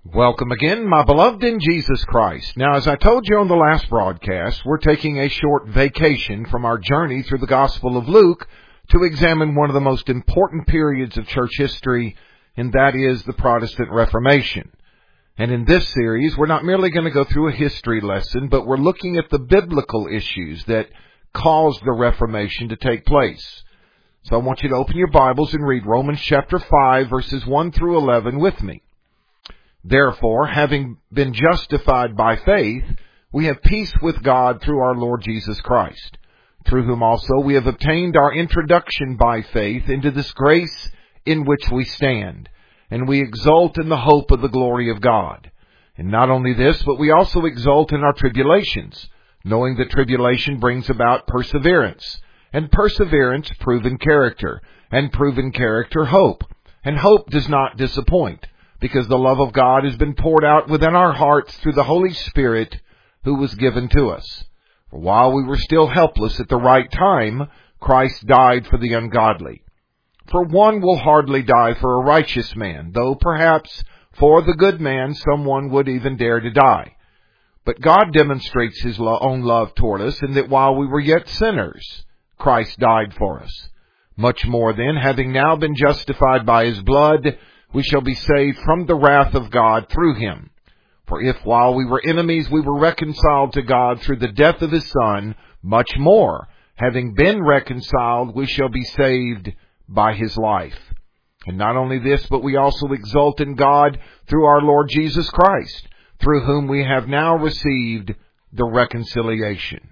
Welcome again, my beloved in Jesus Christ. Now, as I told you on the last broadcast, we're taking a short vacation from our journey through the Gospel of Luke to examine one of the most important periods of church history, and that is the Protestant Reformation. And in this series, we're not merely going to go through a history lesson, but we're looking at the biblical issues that caused the Reformation to take place. So I want you to open your Bibles and read Romans chapter 5, verses 1 through 11 with me. Therefore, having been justified by faith, we have peace with God through our Lord Jesus Christ, through whom also we have obtained our introduction by faith into this grace in which we stand, and we exult in the hope of the glory of God. And not only this, but we also exult in our tribulations, knowing that tribulation brings about perseverance, and perseverance proven character, and proven character hope. And hope does not disappoint, because the love of God has been poured out within our hearts through the Holy Spirit who was given to us. For while we were still helpless at the right time, Christ died for the ungodly. For one will hardly die for a righteous man, though perhaps for the good man someone would even dare to die. But God demonstrates His own love toward us in that while we were yet sinners, Christ died for us. Much more then, having now been justified by His blood, we shall be saved from the wrath of God through Him. For if while we were enemies we were reconciled to God through the death of His Son, much more, having been reconciled, we shall be saved by His life. And not only this, but we also exult in God through our Lord Jesus Christ, through whom we have now received the reconciliation.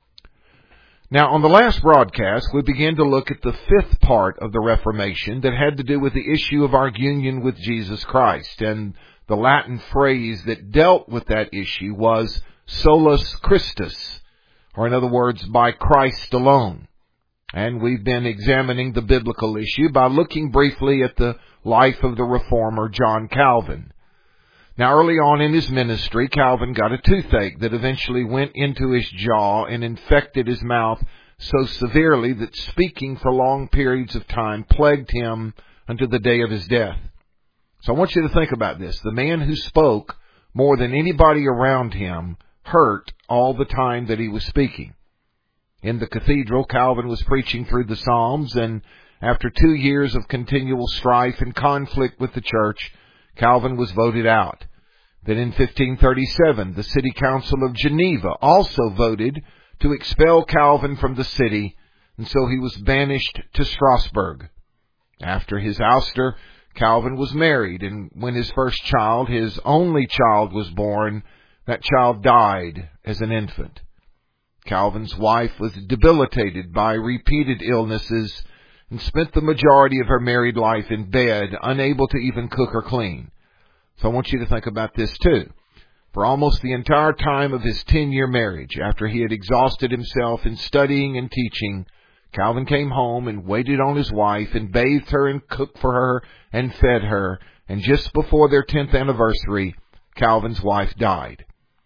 Now, on the last broadcast, we began to look at the fifth part of the Reformation that had to do with the issue of our union with Jesus Christ. And the Latin phrase that dealt with that issue was solus Christus, or in other words, by Christ alone. And we've been examining the biblical issue by looking briefly at the life of the reformer John Calvin. Now, early on in his ministry, Calvin got a toothache that eventually went into his jaw and infected his mouth so severely that speaking for long periods of time plagued him unto the day of his death. So I want you to think about this. The man who spoke more than anybody around him hurt all the time that he was speaking. In the cathedral, Calvin was preaching through the Psalms, and after 2 years of continual strife and conflict with the church, Calvin was voted out. Then in 1537, the city council of Geneva also voted to expel Calvin from the city, and so he was banished to Strasbourg. After his ouster, Calvin was married, and when his first child, his only child, was born, that child died as an infant. Calvin's wife was debilitated by repeated illnesses and spent the majority of her married life in bed, unable to even cook or clean. So I want you to think about this too. For almost the entire time of his 10-year marriage, after he had exhausted himself in studying and teaching, Calvin came home and waited on his wife and bathed her and cooked for her and fed her. And just before their 10th anniversary, Calvin's wife died.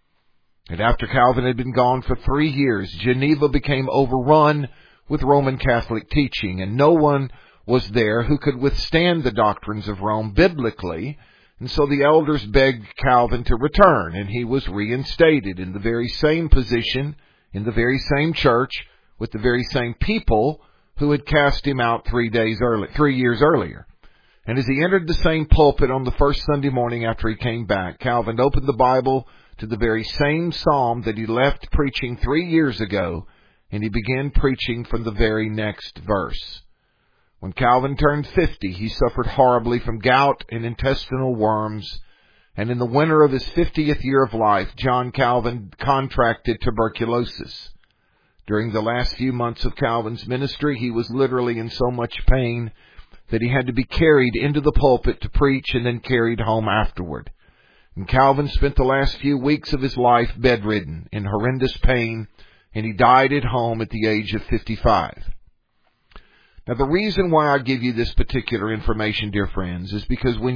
And after Calvin had been gone for 3 years, Geneva became overrun with Roman Catholic teaching, and no one was there who could withstand the doctrines of Rome biblically. And so the elders begged Calvin to return, and he was reinstated in the very same position, in the very same church, with the very same people who had cast him out 3 years earlier. And as he entered the same pulpit on the first Sunday morning after he came back, Calvin opened the Bible to the very same psalm that he left preaching 3 years ago, and he began preaching from the very next verse. When Calvin turned 50, he suffered horribly from gout and intestinal worms, and in the winter of his 50th year of life, John Calvin contracted tuberculosis. During the last few months of Calvin's ministry, he was literally in so much pain that he had to be carried into the pulpit to preach and then carried home afterward. And Calvin spent the last few weeks of his life bedridden in horrendous pain, and he died at home at the age of 55. Now, the reason why I give you this particular information, dear friends, is because when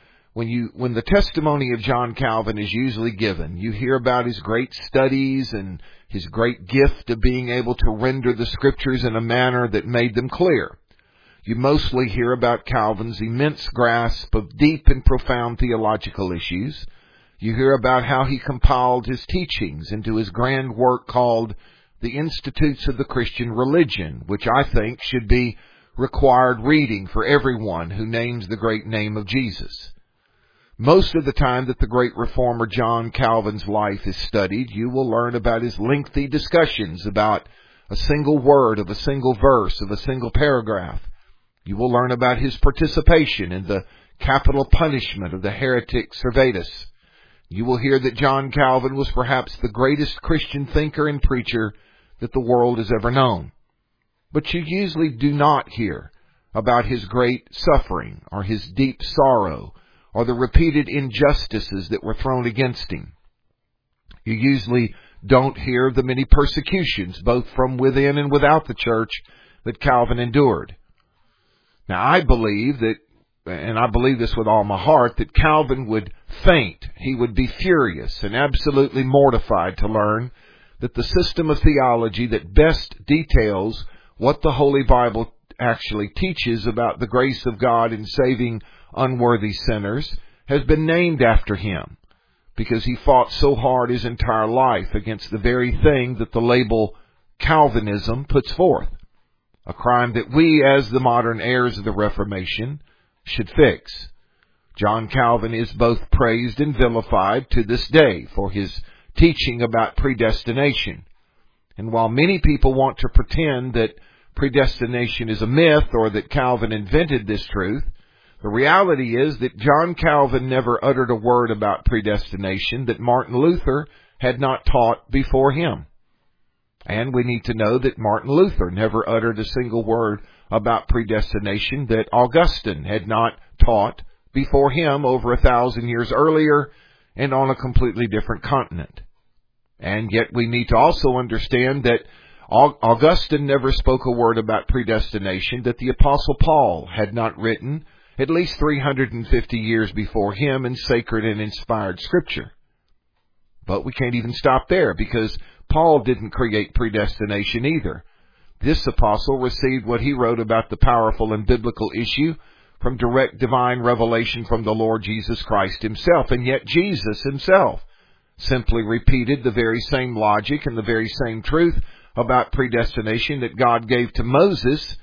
the testimony of John Calvin is usually given, you hear about his great studies and his great gift of being able to render the Scriptures in a manner that made them clear. You mostly hear about Calvin's immense grasp of deep and profound theological issues. You hear about how he compiled his teachings into his grand work called The Institutes of the Christian Religion, which I think should be required reading for everyone who names the great name of Jesus. Most of the time that the great reformer John Calvin's life is studied, you will learn about his lengthy discussions about a single word of a single verse of a single paragraph. You will learn about his participation in the capital punishment of the heretic Servetus. You will hear that John Calvin was perhaps the greatest Christian thinker and preacher that the world has ever known. But you usually do not hear about his great suffering or his deep sorrow or the repeated injustices that were thrown against him. You usually don't hear of the many persecutions, both from within and without the church, that Calvin endured. Now, I believe that, and I believe this with all my heart, that Calvin would faint. He would be furious and absolutely mortified to learn that the system of theology that best details what the Holy Bible actually teaches about the grace of God in saving unworthy sinners has been named after him, because he fought so hard his entire life against the very thing that the label Calvinism puts forth, a crime that we, as the modern heirs of the Reformation, should fix. John Calvin is both praised and vilified to this day for his teaching about predestination. And while many people want to pretend that predestination is a myth or that Calvin invented this truth, the reality is that John Calvin never uttered a word about predestination that Martin Luther had not taught before him. And we need to know that Martin Luther never uttered a single word about predestination that Augustine had not taught before him over 1,000 years earlier and on a completely different continent. And yet we need to also understand that Augustine never spoke a word about predestination that the Apostle Paul had not written at least 350 years before him in sacred and inspired Scripture. But we can't even stop there, because Paul didn't create predestination either. This apostle received what he wrote about the powerful and biblical issue from direct divine revelation from the Lord Jesus Christ himself. And yet Jesus himself simply repeated the very same logic and the very same truth about predestination that God gave to Moses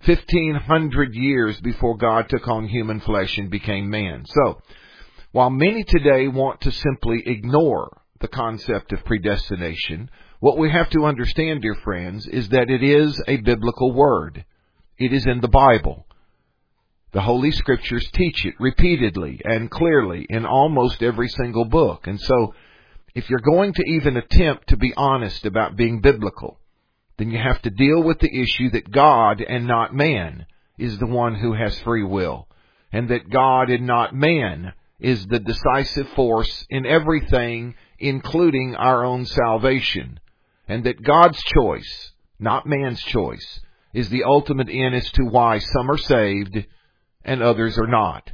1,500 years before God took on human flesh and became man. So, while many today want to simply ignore the concept of predestination, what we have to understand, dear friends, is that it is a biblical word. It is in the Bible. The Holy Scriptures teach it repeatedly and clearly in almost every single book. And so, if you're going to even attempt to be honest about being biblical, then you have to deal with the issue that God and not man is the one who has free will, and that God and not man is the decisive force in everything, including our own salvation, and that God's choice, not man's choice, is the ultimate end as to why some are saved and others are not.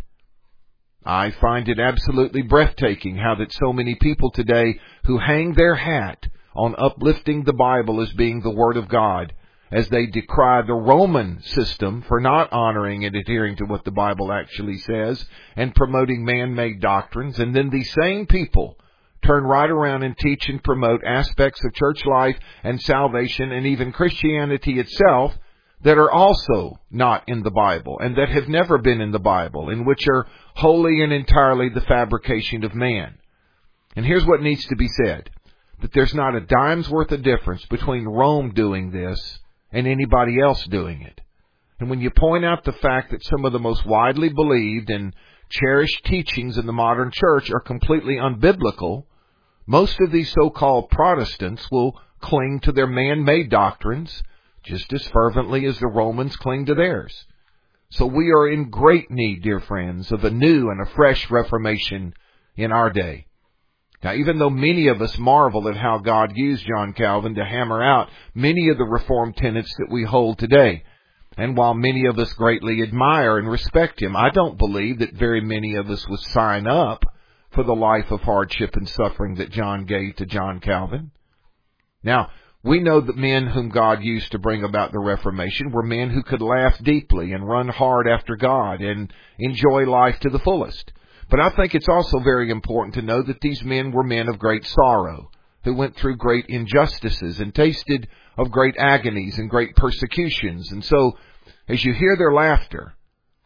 I find it absolutely breathtaking how that so many people today who hang their hat on uplifting the Bible as being the Word of God, as they decry the Roman system for not honoring and adhering to what the Bible actually says and promoting man-made doctrines, and then these same people turn right around and teach and promote aspects of church life and salvation and even Christianity itself that are also not in the Bible and that have never been in the Bible, and which are wholly and entirely the fabrication of man. And here's what needs to be said, that there's not a dime's worth of difference between Rome doing this and anybody else doing it. And when you point out the fact that some of the most widely believed and cherished teachings in the modern church are completely unbiblical, most of these so-called Protestants will cling to their man-made doctrines just as fervently as the Romans cling to theirs. So we are in great need, dear friends, of a new and a fresh Reformation in our day. Now, even though many of us marvel at how God used John Calvin to hammer out many of the Reformed tenets that we hold today, and while many of us greatly admire and respect him, I don't believe that very many of us would sign up for the life of hardship and suffering that John gave to John Calvin. Now, We know that men whom God used to bring about the Reformation were men who could laugh deeply and run hard after God and enjoy life to the fullest. But I think it's also very important to know that these men were men of great sorrow, who went through great injustices and tasted of great agonies and great persecutions. And so, as you hear their laughter,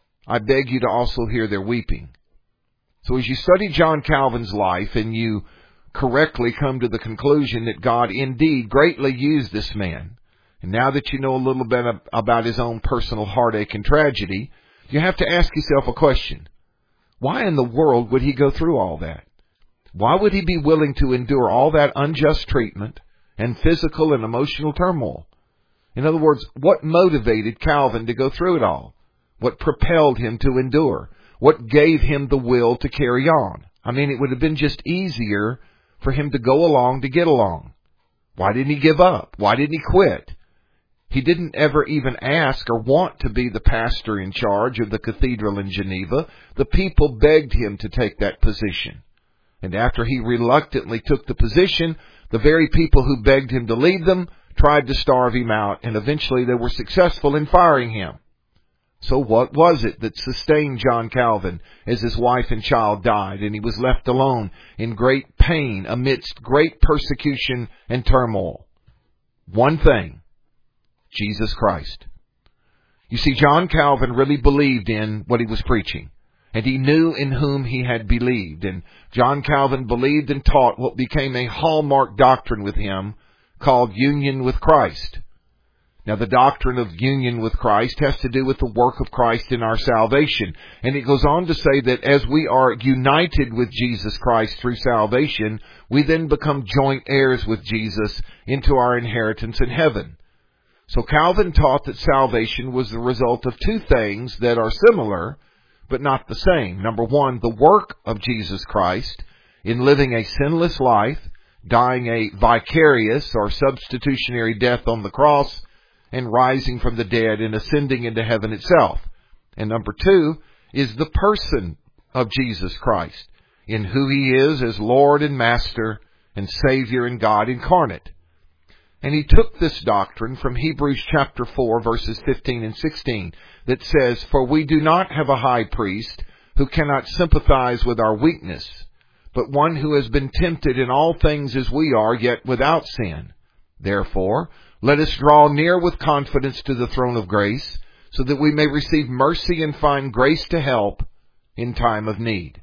I beg you to also hear their weeping. So as you study John Calvin's life and you correctly come to the conclusion that God indeed greatly used this man, and now that you know a little bit about his own personal heartache and tragedy, you have to ask yourself a question. Why in the world would he go through all that? Why would he be willing to endure all that unjust treatment and physical and emotional turmoil? In other words, what motivated Calvin to go through it all? What propelled him to endure? What gave him the will to carry on? I mean, it would have been just easier for him to go along to get along. Why didn't he give up? Why didn't he quit? He didn't ever even ask or want to be the pastor in charge of the cathedral in Geneva. The people begged him to take that position. And after he reluctantly took the position, the very people who begged him to leave them tried to starve him out, and eventually they were successful in firing him. So what was it that sustained John Calvin as his wife and child died and he was left alone in great pain amidst great persecution and turmoil? One thing: Jesus Christ. You see, John Calvin really believed in what he was preaching, and he knew in whom he had believed. And John Calvin believed and taught what became a hallmark doctrine with him called union with Christ. Now, the doctrine of union with Christ has to do with the work of Christ in our salvation. And it goes on to say that as we are united with Jesus Christ through salvation, we then become joint heirs with Jesus into our inheritance in heaven. So Calvin taught that salvation was the result of two things that are similar, but not the same. Number one, the work of Jesus Christ in living a sinless life, dying a vicarious or substitutionary death on the cross, and rising from the dead and ascending into heaven itself. And number two is the person of Jesus Christ, in who he is as Lord and Master and Savior and God incarnate. And he took this doctrine from Hebrews chapter 4, verses 15 and 16, that says, "For we do not have a high priest who cannot sympathize with our weakness, but one who has been tempted in all things as we are, yet without sin. Therefore, let us draw near with confidence to the throne of grace, so that we may receive mercy and find grace to help in time of need."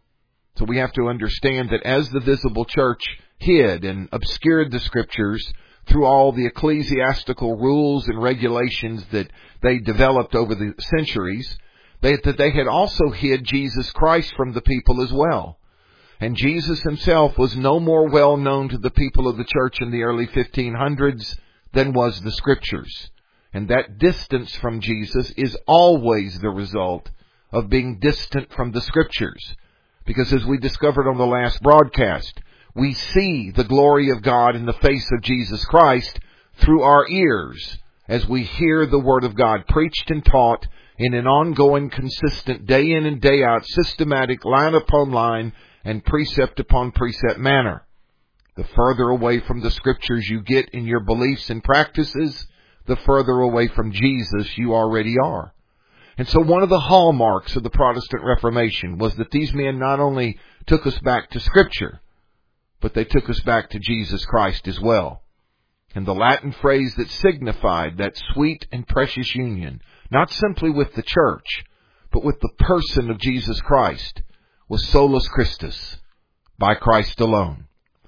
So we have to understand that as the visible church hid and obscured the Scriptures through all the ecclesiastical rules and regulations that they developed over the centuries, that they had also hid Jesus Christ from the people as well. And Jesus himself was no more well known to the people of the church in the early 1500s than was the Scriptures. And that distance from Jesus is always the result of being distant from the Scriptures. Because as we discovered on the last broadcast, we see the glory of God in the face of Jesus Christ through our ears as we hear the Word of God preached and taught in an ongoing, consistent, day in and day out, systematic, line upon line, and precept upon precept manner. The further away from the Scriptures you get in your beliefs and practices, the further away from Jesus you already are. And so one of the hallmarks of the Protestant Reformation was that these men not only took us back to Scripture, but they took us back to Jesus Christ as well. And the Latin phrase that signified that sweet and precious union, not simply with the church, but with the person of Jesus Christ, was solus Christus, by Christ alone.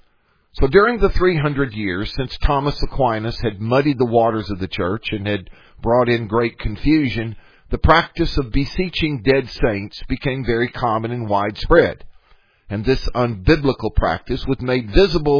So during the 300 years since Thomas Aquinas had muddied the waters of the church and had brought in great confusion, the practice of beseeching dead saints became very common and widespread. And this unbiblical practice was made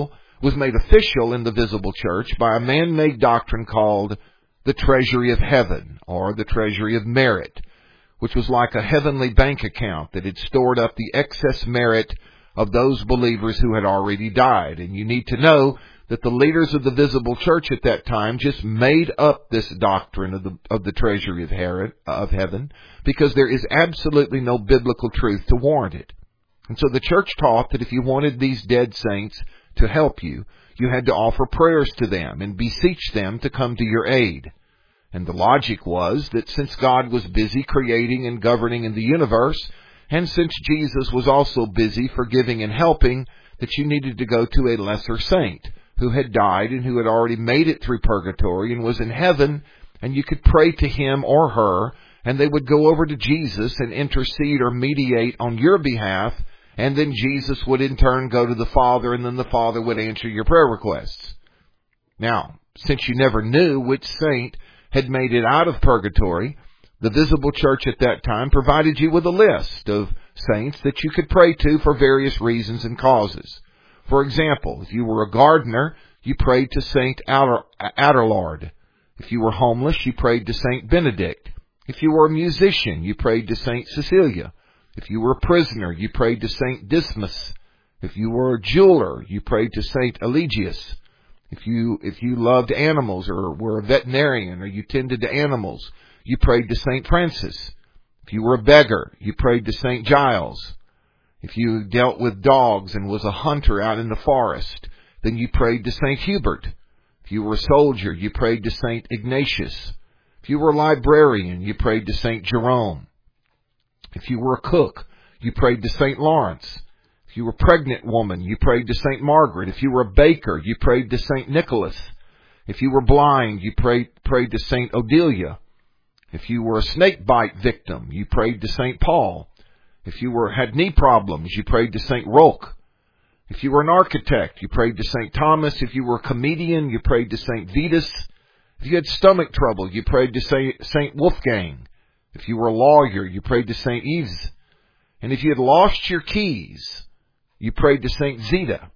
official in the visible church by a man-made doctrine called the treasury of heaven, or the treasury of merit, which was like a heavenly bank account that had stored up the excess merit of those believers who had already died. And you need to know that the leaders of the visible church at that time just made up this doctrine of the treasury of heaven, because there is absolutely no biblical truth to warrant it. And so the church taught that if you wanted these dead saints to help you, you had to offer prayers to them and beseech them to come to your aid. And the logic was that since God was busy creating and governing in the universe, and since Jesus was also busy forgiving and helping, that you needed to go to a lesser saint who had died and who had already made it through purgatory and was in heaven, and you could pray to him or her, and they would go over to Jesus and intercede or mediate on your behalf, and then Jesus would in turn go to the Father, and then the Father would answer your prayer requests. Now, since you never knew which saint had made it out of purgatory, the visible church at that time provided you with a list of saints that you could pray to for various reasons and causes. For example, if you were a gardener, you prayed to Saint Adelard. If you were homeless, you prayed to Saint Benedict. If you were a musician, you prayed to Saint Cecilia. If you were a prisoner, you prayed to Saint Dismas. If you were a jeweler, you prayed to Saint Eligius. If you loved animals or were a veterinarian or you tended to animals, you prayed to Saint Francis. If you were a beggar, you prayed to Saint Giles. If you dealt with dogs and was a hunter out in the forest, then you prayed to Saint Hubert. If you were a soldier, you prayed to Saint Ignatius. If you were a librarian, you prayed to Saint Jerome. If you were a cook, you prayed to Saint Lawrence. If you were a pregnant woman, you prayed to Saint Margaret. If you were a baker, you prayed to Saint Nicholas. If you were blind, you prayed to Saint Odelia. If you were a snake bite victim, you prayed to Saint Paul. If you had knee problems, you prayed to Saint Roque. If you were an architect, you prayed to Saint Thomas. If you were a comedian, you prayed to Saint Vitus. If you had stomach trouble, you prayed to Saint Wolfgang. If you were a lawyer, you prayed to Saint Yves. And if you had lost your keys, you prayed to Saint Zita.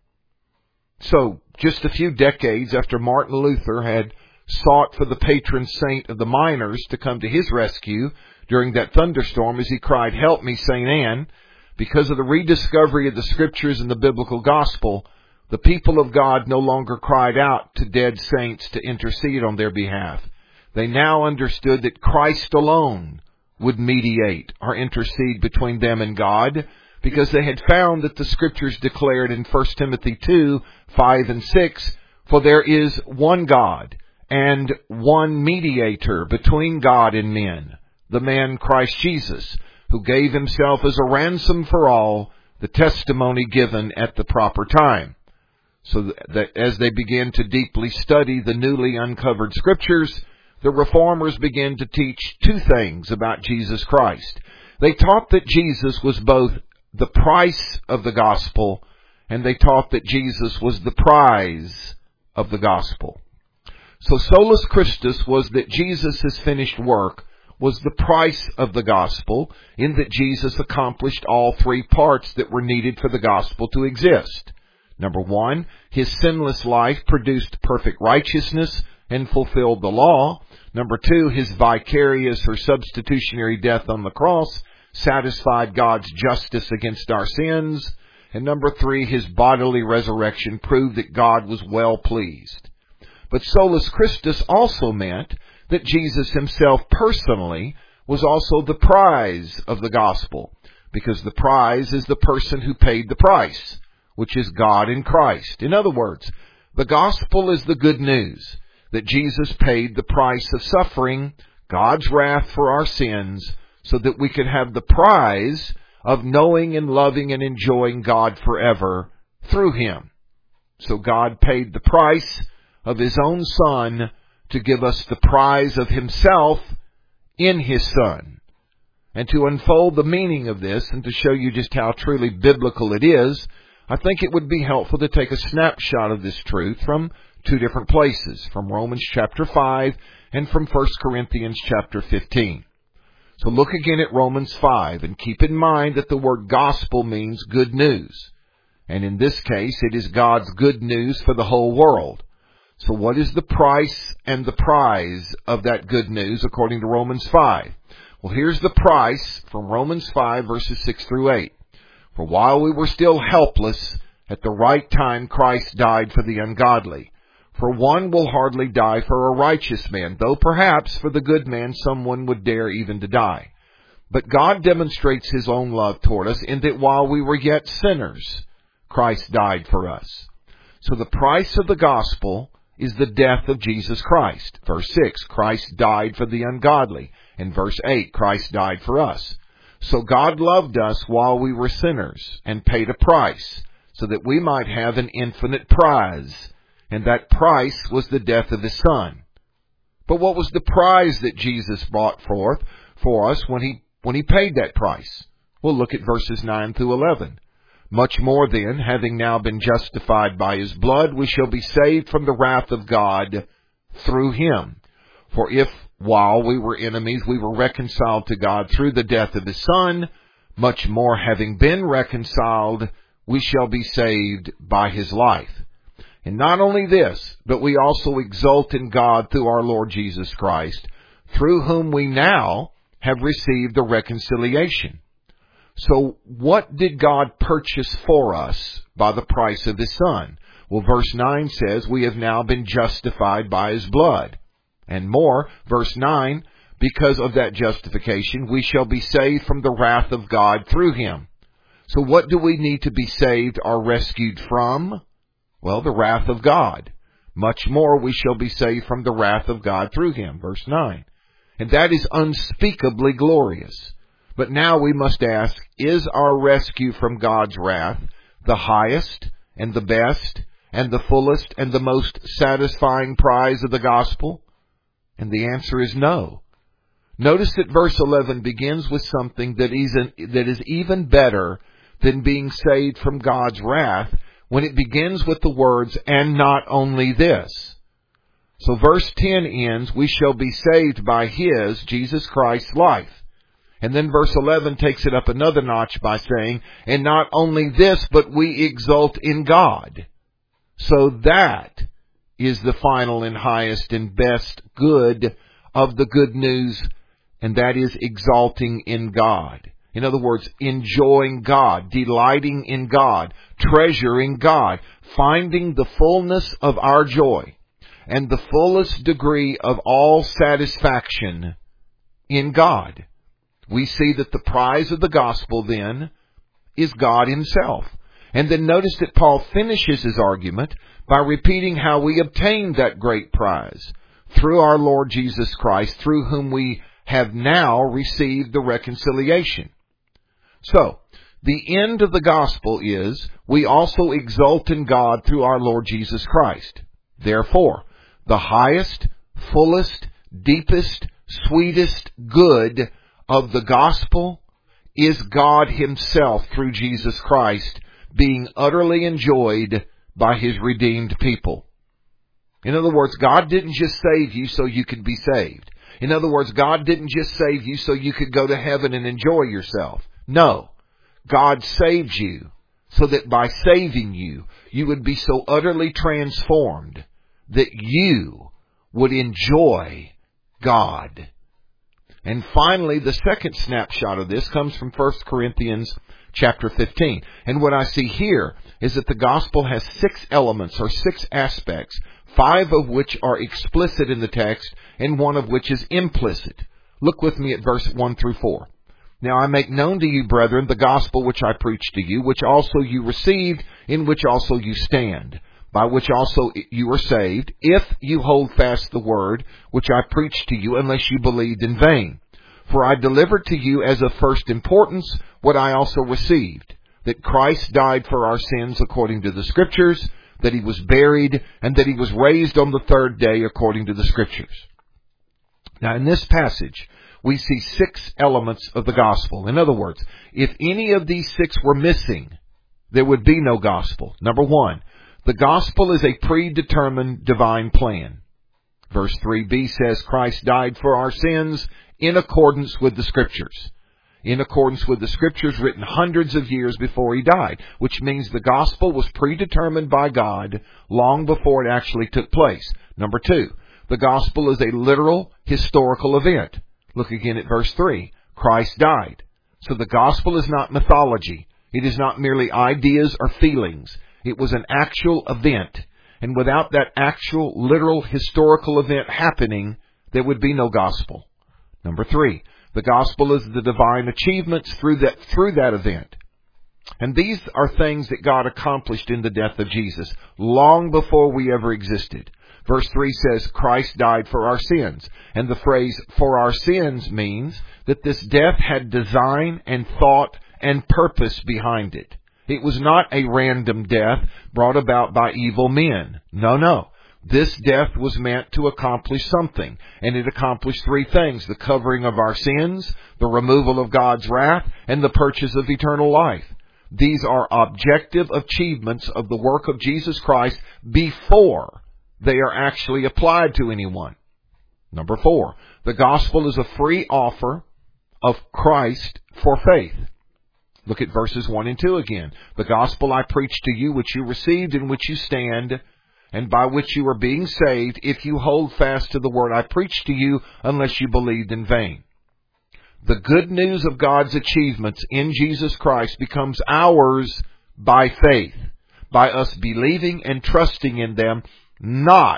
So, just a few decades after Martin Luther had sought for the patron saint of the miners to come to his rescue during that thunderstorm as he cried, "Help me, St. Anne," because of the rediscovery of the Scriptures and the biblical gospel, the people of God no longer cried out to dead saints to intercede on their behalf. They now understood that Christ alone would mediate or intercede between them and God, because they had found that the Scriptures declared in 1 Timothy 2, 5 and 6, "For there is one God and one mediator between God and men, the man Christ Jesus, who gave himself as a ransom for all, the testimony given at the proper time." So that as they began to deeply study the newly uncovered Scriptures, the Reformers began to teach two things about Jesus Christ. They taught that Jesus was both the price of the gospel, and they taught that Jesus was the prize of the gospel. So solus Christus was that Jesus' finished work was the price of the gospel, in that Jesus accomplished all three parts that were needed for the gospel to exist. Number one, his sinless life produced perfect righteousness and fulfilled the law. Number two, his vicarious or substitutionary death on the cross satisfied God's justice against our sins. And number three, his bodily resurrection proved that God was well pleased. But solus Christus also meant that Jesus himself personally was also the prize of the gospel, because the prize is the person who paid the price, which is God in Christ. In other words, the gospel is the good news that Jesus paid the price of suffering, God's wrath for our sins, so that we could have the prize of knowing and loving and enjoying God forever through him. So God paid the price of his own Son to give us the prize of himself in his Son. And to unfold the meaning of this and to show you just how truly biblical it is, I think it would be helpful to take a snapshot of this truth from two different places, from Romans chapter 5 and from 1 Corinthians chapter 15. So look again at Romans 5 and keep in mind that the word gospel means good news. And in this case, it is God's good news for the whole world. So what is the price and the prize of that good news according to Romans 5? Well, here's the price from Romans 5 verses 6 through 8. For while we were still helpless, at the right time Christ died for the ungodly. For one will hardly die for a righteous man, though perhaps for the good man someone would dare even to die. But God demonstrates his own love toward us in that while we were yet sinners, Christ died for us. So the price of the gospel is the death of Jesus Christ. Verse 6, Christ died for the ungodly. And verse 8, Christ died for us. So God loved us while we were sinners and paid a price so that we might have an infinite prize. And that price was the death of His Son. But what was the prize that Jesus brought forth for us when He paid that price? Well, look at verses 9 through 11. Much more then, having now been justified by His blood, we shall be saved from the wrath of God through Him. For if, while we were enemies, we were reconciled to God through the death of His Son, much more, having been reconciled, we shall be saved by His life. And not only this, but we also exult in God through our Lord Jesus Christ, through whom we now have received the reconciliation. So what did God purchase for us by the price of His Son? Well, verse 9 says, we have now been justified by His blood. And more, verse 9, because of that justification, we shall be saved from the wrath of God through Him. So what do we need to be saved or rescued from? Well, the wrath of God. Much more, we shall be saved from the wrath of God through Him. Verse 9. And that is unspeakably glorious. But now we must ask, is our rescue from God's wrath the highest and the best and the fullest and the most satisfying prize of the gospel? And the answer is no. Notice that verse 11 begins with something that is even better than being saved from God's wrath when it begins with the words, and not only this. So verse 10 ends, we shall be saved by His, Jesus Christ's, life. And then verse 11 takes it up another notch by saying, and not only this, but we exult in God. So that is the final and highest and best good of the good news, and that is exalting in God. In other words, enjoying God, delighting in God, treasuring God, finding the fullness of our joy and the fullest degree of all satisfaction in God. We see that the prize of the gospel then is God Himself. And then notice that Paul finishes his argument by repeating how we obtained that great prize through our Lord Jesus Christ, through whom we have now received the reconciliation. So, the end of the gospel is we also exult in God through our Lord Jesus Christ. Therefore, the highest, fullest, deepest, sweetest good of the gospel is God Himself through Jesus Christ being utterly enjoyed by His redeemed people. In other words, God didn't just save you so you could be saved. In other words, God didn't just save you so you could go to heaven and enjoy yourself. No. God saved you so that by saving you, you would be so utterly transformed that you would enjoy God. And finally, the second snapshot of this comes from 1 Corinthians chapter 15. And what I see here is that the gospel has 6 elements or 6 aspects, 5 of which are explicit in the text and 1 of which is implicit. Look with me at verse 1 through 4. Now I make known to you, brethren, the gospel which I preached to you, which also you received, in which also you stand, by which also you are saved, if you hold fast the word which I preached to you, unless you believed in vain. For I delivered to you as of first importance what I also received, that Christ died for our sins according to the Scriptures, that He was buried, and that He was raised on the 3rd day according to the Scriptures. Now in this passage, we see 6 elements of the gospel. In other words, if any of these 6 were missing, there would be no gospel. Number 1, the gospel is a predetermined divine plan. Verse 3b says Christ died for our sins in accordance with the Scriptures. In accordance with the Scriptures written hundreds of years before He died, which means the gospel was predetermined by God long before it actually took place. Number 2, the gospel is a literal historical event. Look again at verse 3. Christ died. So the gospel is not mythology. It is not merely ideas or feelings. It was an actual event. And without that actual, literal, historical event happening, there would be no gospel. Number 3, the gospel is the divine achievements through that event. And these are things that God accomplished in the death of Jesus, long before we ever existed. Verse 3 says, Christ died for our sins. And the phrase, for our sins, means that this death had design and thought and purpose behind it. It was not a random death brought about by evil men. No. This death was meant to accomplish something, and it accomplished three things: the covering of our sins, the removal of God's wrath, and the purchase of eternal life. These are objective achievements of the work of Jesus Christ before they are actually applied to anyone. Number 4, the gospel is a free offer of Christ for faith. Look at verses 1 and 2 again. The gospel I preach to you, which you received, in which you stand, and by which you are being saved, if you hold fast to the word I preached to you, unless you believed in vain. The good news of God's achievements in Jesus Christ becomes ours by faith, by us believing and trusting in them, not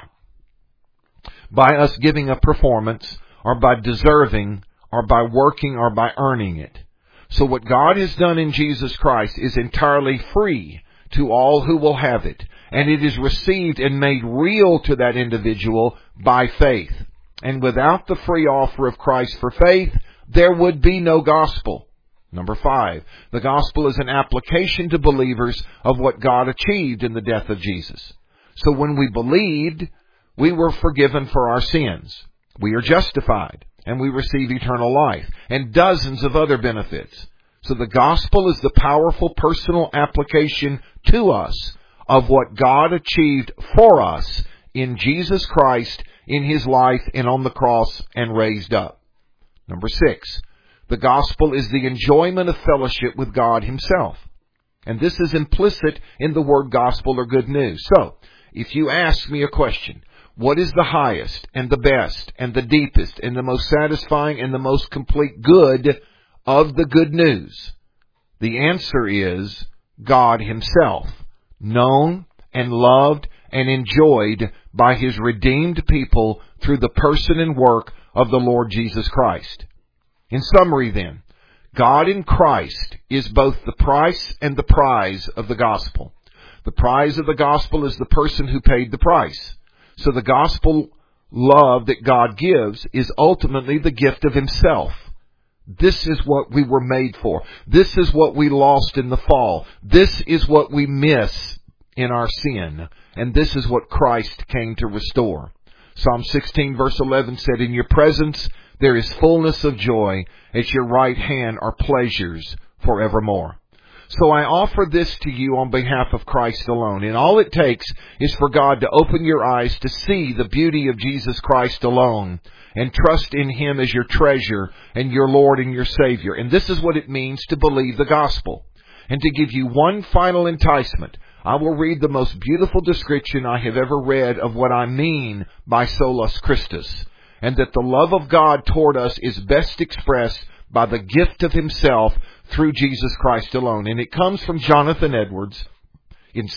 by us giving a performance, or by deserving, or by working, or by earning it. So what God has done in Jesus Christ is entirely free to all who will have it, and it is received and made real to that individual by faith. And without the free offer of Christ for faith, there would be no gospel. Number 5, the gospel is an application to believers of what God achieved in the death of Jesus. So when we believed, we were forgiven for our sins. We are justified, and we receive eternal life, and dozens of other benefits. So the gospel is the powerful personal application to us of what God achieved for us in Jesus Christ, in His life, and on the cross, and raised up. Number 6, the gospel is the enjoyment of fellowship with God Himself. And this is implicit in the word gospel or good news. So, if you ask me a question, what is the highest and the best and the deepest and the most satisfying and the most complete good of the good news? The answer is God Himself, known and loved and enjoyed by His redeemed people through the person and work of the Lord Jesus Christ. In summary then, God in Christ is both the price and the prize of the gospel. The prize of the gospel is the person who paid the price. So the gospel love that God gives is ultimately the gift of Himself. This is what we were made for. This is what we lost in the fall. This is what we miss in our sin. And this is what Christ came to restore. Psalm 16 verse 11 said, in your presence there is fullness of joy. At your right hand are pleasures forevermore. So I offer this to you on behalf of Christ alone. And all it takes is for God to open your eyes to see the beauty of Jesus Christ alone and trust in Him as your treasure and your Lord and your Savior. And this is what it means to believe the gospel. And to give you one final enticement, I will read the most beautiful description I have ever read of what I mean by solus Christus, and that the love of God toward us is best expressed by the gift of Himself through Jesus Christ alone. And it comes from Jonathan Edwards in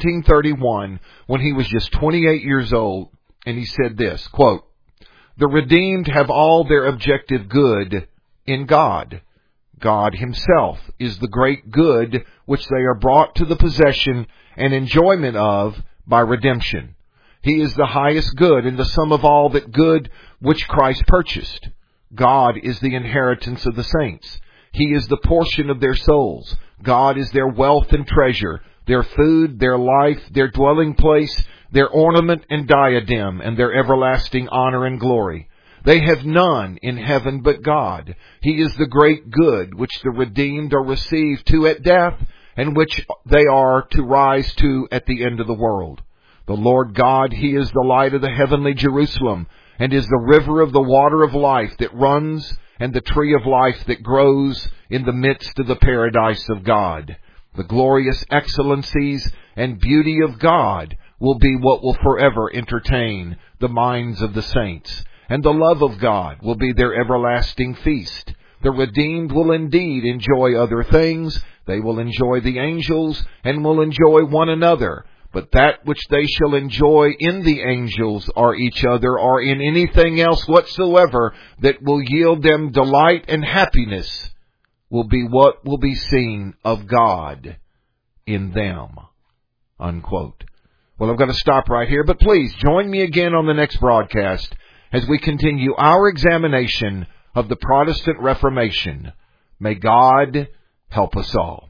1731 when he was just 28 years old. And he said this, quote, the redeemed have all their objective good in God. God Himself is the great good which they are brought to the possession and enjoyment of by redemption. He is the highest good and the sum of all that good which Christ purchased. God is the inheritance of the saints. He is the portion of their souls. God is their wealth and treasure, their food, their life, their dwelling place, their ornament and diadem, and their everlasting honor and glory. They have none in heaven but God. He is the great good which the redeemed are received to at death, and which they are to rise to at the end of the world. The Lord God, He is the light of the heavenly Jerusalem, and is the river of the water of life that runs, and the tree of life that grows in the midst of the paradise of God. The glorious excellencies and beauty of God will be what will forever entertain the minds of the saints. And the love of God will be their everlasting feast. The redeemed will indeed enjoy other things. They will enjoy the angels and will enjoy one another. But that which they shall enjoy in the angels or each other or in anything else whatsoever that will yield them delight and happiness will be what will be seen of God in them." Unquote. Well, I've got to stop right here, but please join me again on the next broadcast as we continue our examination of the Protestant Reformation. May God help us all.